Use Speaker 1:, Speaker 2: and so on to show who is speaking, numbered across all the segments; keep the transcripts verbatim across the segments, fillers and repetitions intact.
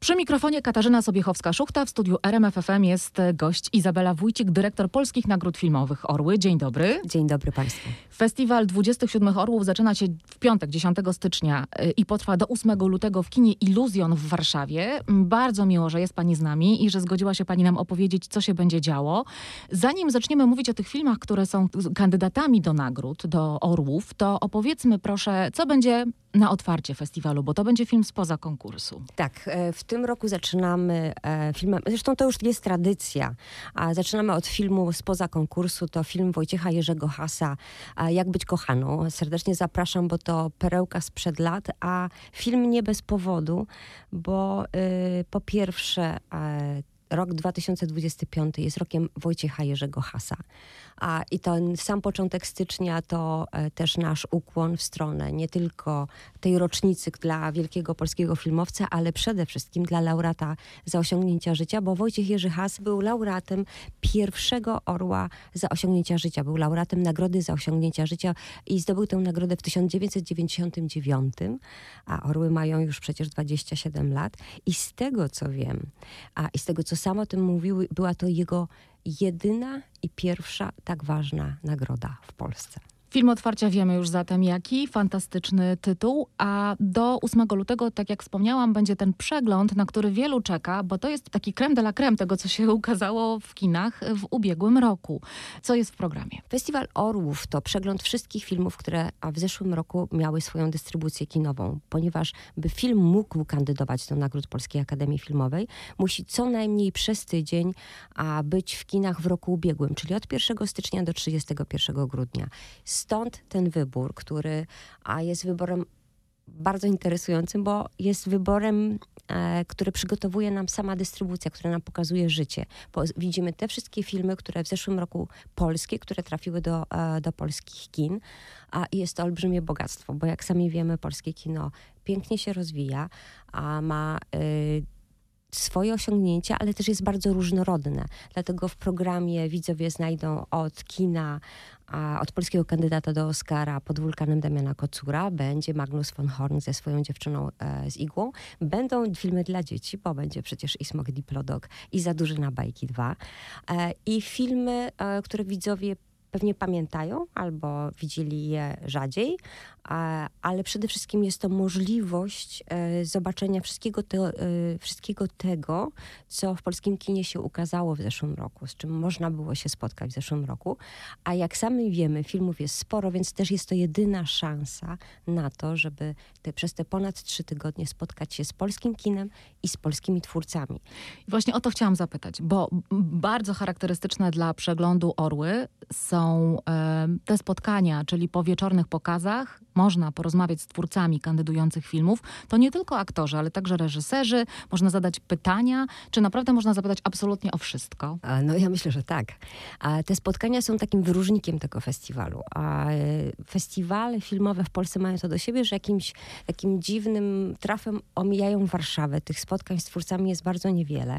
Speaker 1: Przy mikrofonie Katarzyna Sobiechowska-Szuchta, w studiu R M F F M jest gość Izabela Wójcik, dyrektor Polskich Nagród Filmowych Orły. Dzień dobry.
Speaker 2: Dzień dobry Państwu.
Speaker 1: Festiwal dwudziestych siódmych Orłów zaczyna się w piątek, dziesiątego stycznia i potrwa do ósmego lutego w kinie Iluzjon w Warszawie. Bardzo miło, że jest Pani z nami i że zgodziła się Pani nam opowiedzieć, co się będzie działo. Zanim zaczniemy mówić o tych filmach, które są kandydatami do nagród, do Orłów, to opowiedzmy proszę, co będzie na otwarcie festiwalu, bo to będzie film spoza konkursu.
Speaker 2: Tak, w tym roku zaczynamy filmem, zresztą to już jest tradycja, a zaczynamy od filmu spoza konkursu, to film Wojciecha Jerzego Hasa, Jak być kochaną. Serdecznie zapraszam, bo to perełka sprzed lat, a film nie bez powodu, bo y, po pierwsze y, rok dwa tysiące dwudziesty piąty jest rokiem Wojciecha Jerzego Hasa. A, I ten sam początek stycznia to e, też nasz ukłon w stronę nie tylko tej rocznicy dla wielkiego polskiego filmowca, ale przede wszystkim dla laureata za osiągnięcia życia, bo Wojciech Jerzy Has był laureatem pierwszego Orła za osiągnięcia życia. Był laureatem Nagrody za osiągnięcia życia i zdobył tę nagrodę w tysiąc dziewięćset dziewięćdziesiątym dziewiątym, a Orły mają już przecież dwadzieścia siedem lat. I z tego, co wiem, a i z tego, co sam o tym mówił, była to jego jedyna i pierwsza tak ważna nagroda w Polsce.
Speaker 1: Film otwarcia wiemy już zatem jaki, fantastyczny tytuł, a do ósmego lutego, tak jak wspomniałam, będzie ten przegląd, na który wielu czeka, bo to jest taki crème de la crème tego, co się ukazało w kinach w ubiegłym roku. Co jest w programie?
Speaker 2: Festiwal Orłów to przegląd wszystkich filmów, które w zeszłym roku miały swoją dystrybucję kinową, ponieważ by film mógł kandydować do Nagród Polskiej Akademii Filmowej, musi co najmniej przez tydzień a, być w kinach w roku ubiegłym, czyli od pierwszego stycznia do trzydziestego pierwszego grudnia. Stąd ten wybór, który a jest wyborem bardzo interesującym, bo jest wyborem, e, który przygotowuje nam sama dystrybucja, która nam pokazuje życie. Bo widzimy te wszystkie filmy, które w zeszłym roku polskie, które trafiły do, e, do polskich kin. A jest to olbrzymie bogactwo, bo jak sami wiemy, polskie kino pięknie się rozwija, a ma e, swoje osiągnięcia, ale też jest bardzo różnorodne. Dlatego w programie widzowie znajdą od kina, a od polskiego kandydata do Oscara Pod wulkanem Damiana Kocura będzie Magnus von Horn ze swoją dziewczyną e, z igłą. Będą filmy dla dzieci, bo będzie przecież i Smok Diplodok i Za duży na bajki dwa. E, I filmy, e, które widzowie pewnie pamiętają albo widzieli je rzadziej, ale przede wszystkim jest to możliwość zobaczenia wszystkiego, te, wszystkiego tego, co w polskim kinie się ukazało w zeszłym roku, z czym można było się spotkać w zeszłym roku. A jak sami wiemy, filmów jest sporo, więc też jest to jedyna szansa na to, żeby te, przez te ponad trzy tygodnie spotkać się z polskim kinem i z polskimi twórcami.
Speaker 1: Właśnie o to chciałam zapytać, bo bardzo charakterystyczne dla przeglądu Orły są e, te spotkania, czyli po wieczornych pokazach można porozmawiać z twórcami kandydujących filmów. To nie tylko aktorzy, ale także reżyserzy. Można zadać pytania. Czy naprawdę można zapytać absolutnie o wszystko?
Speaker 2: A, no ja myślę, że tak. A te spotkania są takim wyróżnikiem tego festiwalu. A festiwale filmowe w Polsce mają to do siebie, że jakimś takim dziwnym trafem omijają Warszawę. Tych spotkań z twórcami jest bardzo niewiele.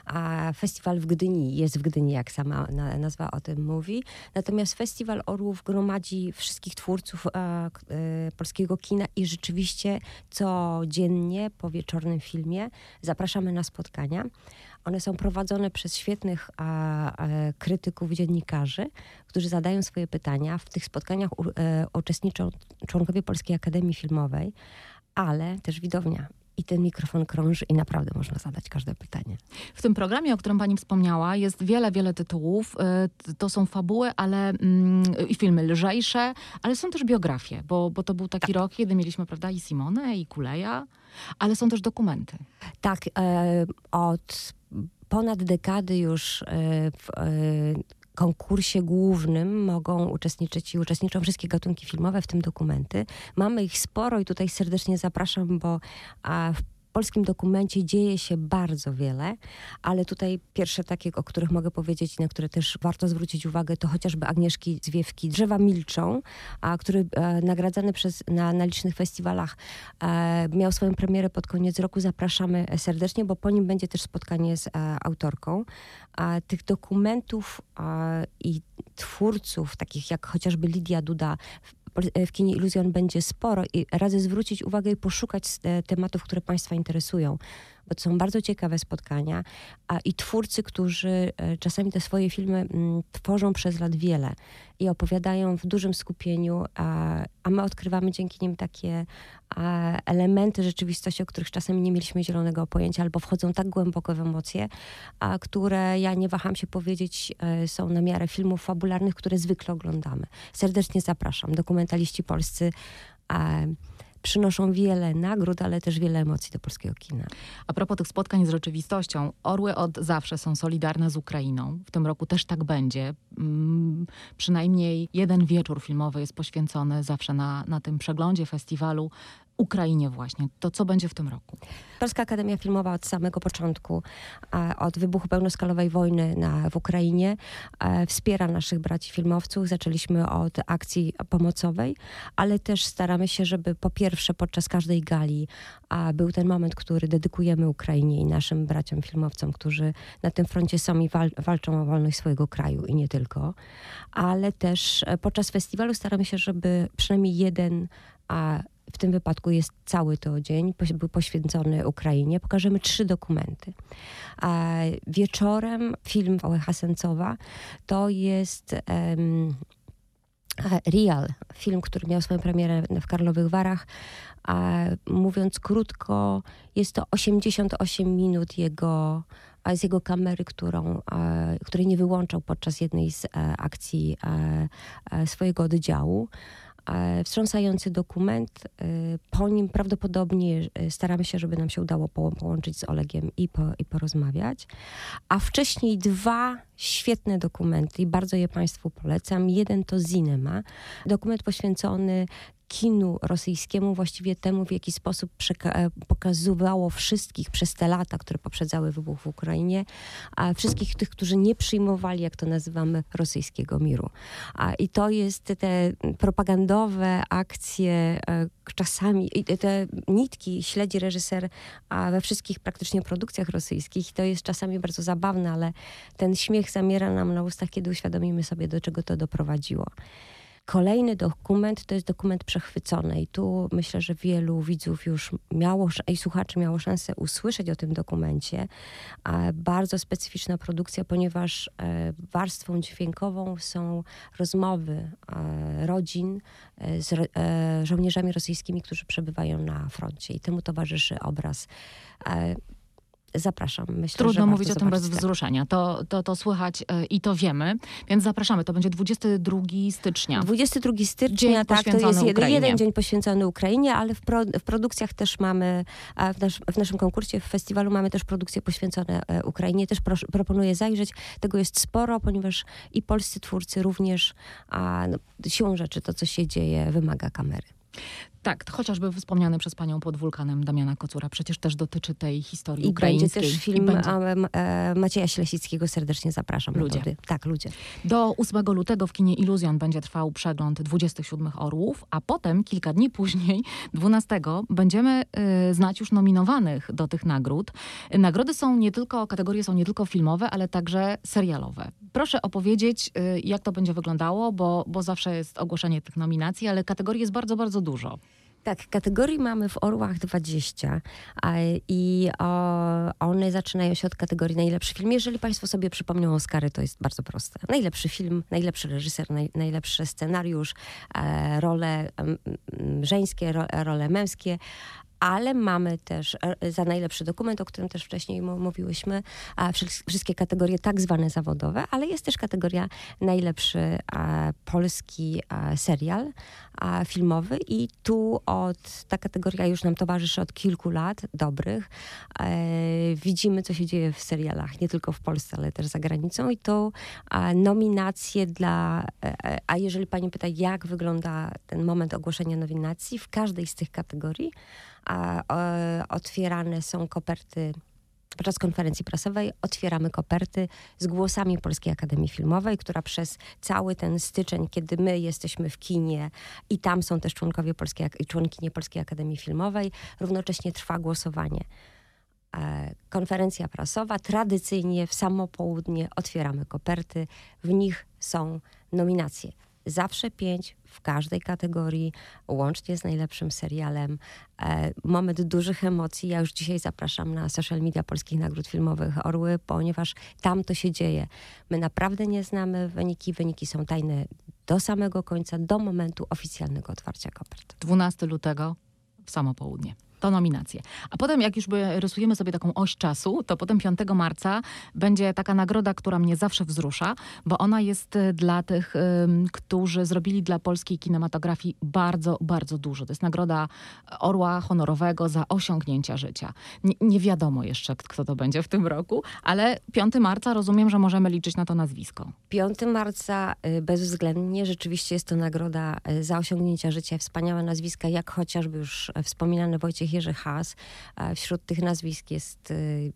Speaker 2: A festiwal w Gdyni jest w Gdyni, jak sama nazwa o tym mówi. Natomiast Festiwal Orłów gromadzi wszystkich twórców a, polskiego kina i rzeczywiście codziennie po wieczornym filmie zapraszamy na spotkania. One są prowadzone przez świetnych a, a, krytyków, dziennikarzy, którzy zadają swoje pytania. W tych spotkaniach u, e, uczestniczą członkowie Polskiej Akademii Filmowej, ale też widownia. I ten mikrofon krąży i naprawdę można zadać każde pytanie.
Speaker 1: W tym programie, o którym pani wspomniała, jest wiele, wiele tytułów. To są fabuły, ale mm, i filmy lżejsze, ale są też biografie, bo, bo to był taki tak. rok, kiedy mieliśmy, prawda, i Simonę, i Kuleja, ale są też dokumenty.
Speaker 2: Tak, e, od ponad dekady już e, w e, konkursie głównym mogą uczestniczyć i uczestniczą wszystkie gatunki filmowe, w tym dokumenty. Mamy ich sporo i tutaj serdecznie zapraszam, bo a, w polskim dokumencie dzieje się bardzo wiele, ale tutaj pierwsze takie, o których mogę powiedzieć i na które też warto zwrócić uwagę, to chociażby Agnieszki Zwiewki Drzewa milczą, a, który e, nagradzany przez, na, na licznych festiwalach e, miał swoją premierę pod koniec roku. Zapraszamy serdecznie, bo po nim będzie też spotkanie z e, autorką. A, tych dokumentów a, i twórców, takich jak chociażby Lidia Duda, w kinie Iluzjon będzie sporo i radzę zwrócić uwagę i poszukać tematów, które Państwa interesują, bo to są bardzo ciekawe spotkania a, i twórcy, którzy e, czasami te swoje filmy m, tworzą przez lat wiele i opowiadają w dużym skupieniu, a, a my odkrywamy dzięki nim takie a, elementy rzeczywistości, o których czasami nie mieliśmy zielonego pojęcia, albo wchodzą tak głęboko w emocje, a, które ja nie waham się powiedzieć, e, są na miarę filmów fabularnych, które zwykle oglądamy. Serdecznie zapraszam. Dokumentaliści polscy a, przynoszą wiele nagród, ale też wiele emocji do polskiego kina.
Speaker 1: A propos tych spotkań z rzeczywistością, Orły od zawsze są solidarne z Ukrainą. W tym roku też tak będzie. Mm, przynajmniej jeden wieczór filmowy jest poświęcony zawsze na, na tym przeglądzie festiwalu Ukrainie właśnie. To co będzie w tym roku?
Speaker 2: Polska Akademia Filmowa od samego początku, a, od wybuchu pełnoskalowej wojny na, w Ukrainie, a, wspiera naszych braci filmowców. Zaczęliśmy od akcji pomocowej, ale też staramy się, żeby po pierwsze podczas każdej gali a, był ten moment, który dedykujemy Ukrainie i naszym braciom filmowcom, którzy na tym froncie są i wal, walczą o wolność swojego kraju i nie tylko. Ale też podczas festiwalu staramy się, żeby przynajmniej jeden a, w tym wypadku jest cały to dzień, był poświęcony Ukrainie. Pokażemy trzy dokumenty. A wieczorem film Wałęsa Sencowa to jest um, Real, film, który miał swoją premierę w Karlowych Warach. A mówiąc krótko, jest to osiemdziesiąt osiem minut jego, a z jego kamery, którą, a, której nie wyłączał podczas jednej z a, akcji a, a swojego oddziału. Wstrząsający dokument. Po nim prawdopodobnie staramy się, żeby nam się udało połączyć z Olegiem i, po, i porozmawiać. A wcześniej dwa świetne dokumenty i bardzo je Państwu polecam. Jeden to Cinema, dokument poświęcony kinu rosyjskiemu, właściwie temu, w jaki sposób przeka- pokazywało wszystkich przez te lata, które poprzedzały wybuch w Ukrainie, a wszystkich tych, którzy nie przyjmowali, jak to nazywamy, rosyjskiego miru. A, I to jest te propagandowe akcje, e, czasami, i te nitki śledzi reżyser a we wszystkich praktycznie produkcjach rosyjskich. To jest czasami bardzo zabawne, ale ten śmiech zamiera nam na ustach, kiedy uświadomimy sobie, do czego to doprowadziło. Kolejny dokument to jest dokument Przechwycony i tu myślę, że wielu widzów już miało i słuchaczy miało szansę usłyszeć o tym dokumencie. Bardzo specyficzna produkcja, ponieważ warstwą dźwiękową są rozmowy rodzin z żołnierzami rosyjskimi, którzy przebywają na froncie i temu towarzyszy obraz. Zapraszam. Myślę,
Speaker 1: Trudno
Speaker 2: że
Speaker 1: mówić o tym bez
Speaker 2: zobaczyć.
Speaker 1: wzruszenia. To, to, to słychać y, i to wiemy. Więc zapraszamy. To będzie dwudziestego drugiego stycznia.
Speaker 2: dwudziestego drugiego stycznia,
Speaker 1: Dzień
Speaker 2: tak, to
Speaker 1: poświęcony
Speaker 2: jest jeden,
Speaker 1: Ukrainie.
Speaker 2: jeden dzień poświęcony Ukrainie, ale w, pro, w produkcjach też mamy, a w, nasz, w naszym konkursie, w festiwalu mamy też produkcje poświęcone e, Ukrainie. Też pro, proponuję zajrzeć. Tego jest sporo, ponieważ i polscy twórcy również, a no, siłą rzeczy to, co się dzieje, wymaga kamery.
Speaker 1: Tak, chociażby wspomniany przez panią Pod wulkanem Damiana Kocura. Przecież też dotyczy tej historii
Speaker 2: I
Speaker 1: ukraińskiej.
Speaker 2: będzie też film
Speaker 1: I będzie.
Speaker 2: a, a, Macieja Ślesickiego. Serdecznie zapraszam.
Speaker 1: Ludzie.
Speaker 2: Na to. Tak, ludzie.
Speaker 1: Do ósmego lutego w kinie Iluzjon będzie trwał przegląd dwudziestych siódmych Orłów, a potem, kilka dni później, dwunastego, będziemy y, znać już nominowanych do tych nagród. Nagrody są nie tylko, kategorie są nie tylko filmowe, ale także serialowe. Proszę opowiedzieć, y, jak to będzie wyglądało, bo, bo zawsze jest ogłoszenie tych nominacji, ale kategorii jest bardzo, bardzo dużo.
Speaker 2: Tak, kategorii mamy w Orłach dwadzieścia a, i o, one zaczynają się od kategorii najlepszy film. Jeżeli Państwo sobie przypomnią Oscary, to jest bardzo proste. Najlepszy film, najlepszy reżyser, naj, najlepszy scenariusz, e, role m, żeńskie, ro, role męskie. Ale mamy też za najlepszy dokument, o którym też wcześniej mówiłyśmy, a wszystkie kategorie tak zwane zawodowe, ale jest też kategoria najlepszy a, polski a, serial a, filmowy i tu od, ta kategoria już nam towarzyszy od kilku lat dobrych. E, widzimy, co się dzieje w serialach, nie tylko w Polsce, ale też za granicą i to a, nominacje dla, e, a jeżeli pani pyta, jak wygląda ten moment ogłoszenia nominacji, w każdej z tych kategorii a e, otwierane są koperty, podczas konferencji prasowej otwieramy koperty z głosami Polskiej Akademii Filmowej, która przez cały ten styczeń, kiedy my jesteśmy w kinie i tam są też członkowie Polskiej, członkinie Polskiej Akademii Filmowej, równocześnie trwa głosowanie. E, konferencja prasowa, tradycyjnie w samo południe otwieramy koperty, w nich są nominacje. zawsze pięć w każdej kategorii, łącznie z najlepszym serialem. E, moment dużych emocji. Ja już dzisiaj zapraszam na social media Polskich Nagród Filmowych Orły, ponieważ tam to się dzieje. My naprawdę nie znamy wyniki. Wyniki są tajne do samego końca, do momentu oficjalnego otwarcia kopert.
Speaker 1: dwunastego lutego w samo południe. To nominacje. A potem, jak już by rysujemy sobie taką oś czasu, to potem piątego marca będzie taka nagroda, która mnie zawsze wzrusza, bo ona jest y, dla tych, ym, którzy zrobili dla polskiej kinematografii bardzo, bardzo dużo. To jest nagroda Orła Honorowego za osiągnięcia życia. Nie, nie wiadomo jeszcze, kto to będzie w tym roku, ale piątego marca rozumiem, że możemy liczyć na to nazwisko.
Speaker 2: piątego marca y, bezwzględnie rzeczywiście jest to nagroda y, za osiągnięcia życia. Wspaniałe nazwiska, jak chociażby już y, wspominany Wojciech Jerzy Haas. Y, wśród tych nazwisk jest, y,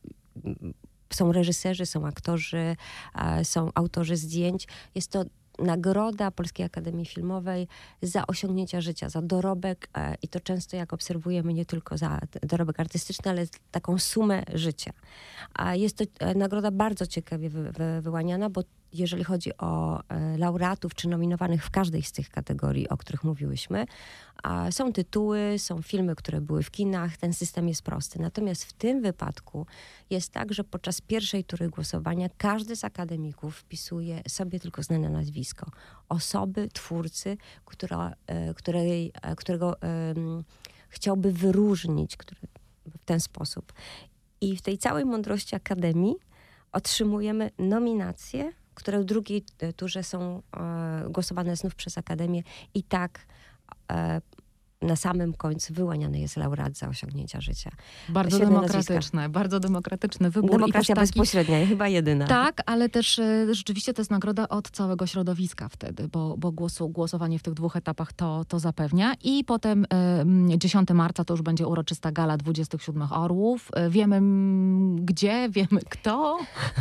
Speaker 2: są reżyserzy, są aktorzy, y, są autorzy zdjęć. Jest to nagroda Polskiej Akademii Filmowej za osiągnięcia życia, za dorobek e, i to często, jak obserwujemy, nie tylko za dorobek artystyczny, ale taką sumę życia. A jest to e, nagroda bardzo ciekawie wy, wy, wyłaniana, bo jeżeli chodzi o e, laureatów czy nominowanych w każdej z tych kategorii, o których mówiłyśmy, a są tytuły, są filmy, które były w kinach, ten system jest prosty. Natomiast w tym wypadku jest tak, że podczas pierwszej tury głosowania każdy z akademików wpisuje sobie tylko znane nazwisko. Osoby, twórcy, która, e, której, e, którego e, chciałby wyróżnić który, w ten sposób. I w tej całej mądrości Akademii otrzymujemy nominacje, które w drugiej turze są e, głosowane znów przez Akademię i tak e, na samym końcu wyłaniany jest laureat za osiągnięcia życia.
Speaker 1: Bardzo
Speaker 2: Świetne
Speaker 1: demokratyczne,
Speaker 2: nazwiska.
Speaker 1: bardzo demokratyczny wybór.
Speaker 2: Demokracja
Speaker 1: I też taki,
Speaker 2: bezpośrednia, chyba jedyna.
Speaker 1: tak, ale też e, rzeczywiście to jest nagroda od całego środowiska wtedy, bo, bo głosu, głosowanie w tych dwóch etapach to, to zapewnia. I potem e, dziesiątego marca to już będzie uroczysta gala dwudziestych siódmych Orłów. E, wiemy m, gdzie, wiemy kto.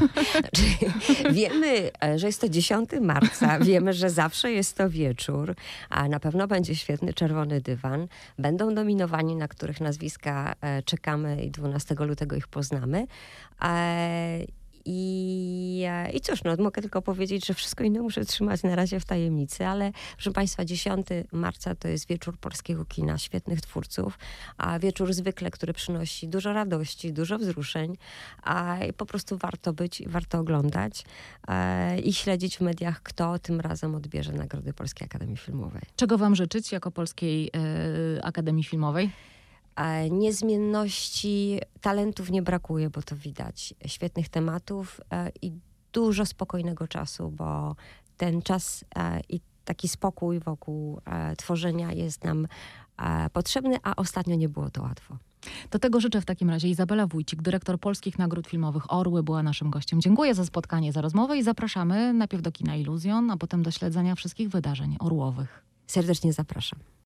Speaker 2: Wiemy, że jest to dziesiątego marca, wiemy, że zawsze jest to wieczór, a na pewno będzie świetny czerwony dywan. Będą nominowani, na których nazwiska e, czekamy i dwunastego lutego ich poznamy. E, I, e, I cóż, no, mogę tylko powiedzieć, że wszystko inne muszę trzymać na razie w tajemnicy, ale proszę Państwa, dziesiątego marca to jest wieczór polskiego kina, świetnych twórców, a wieczór zwykle, który przynosi dużo radości, dużo wzruszeń, a i po prostu warto być, warto oglądać e, i śledzić w mediach, kto tym razem odbierze Nagrody Polskiej Akademii Filmowej.
Speaker 1: Czego wam życzyć jako Polskiej e, Akademii Filmowej?
Speaker 2: E, Niezmienności, talentów nie brakuje, bo to widać. Świetnych tematów e, i dużo spokojnego czasu, bo ten czas e, i taki spokój wokół e, tworzenia jest nam e, potrzebny, a ostatnio nie było to łatwo.
Speaker 1: Do tego życzę w takim razie. Izabela Wójcik, dyrektor Polskich Nagród Filmowych Orły, była naszym gościem. Dziękuję za spotkanie, za rozmowę i zapraszamy najpierw do kina Iluzjon, a potem do śledzenia wszystkich wydarzeń orłowych.
Speaker 2: Serdecznie zapraszam.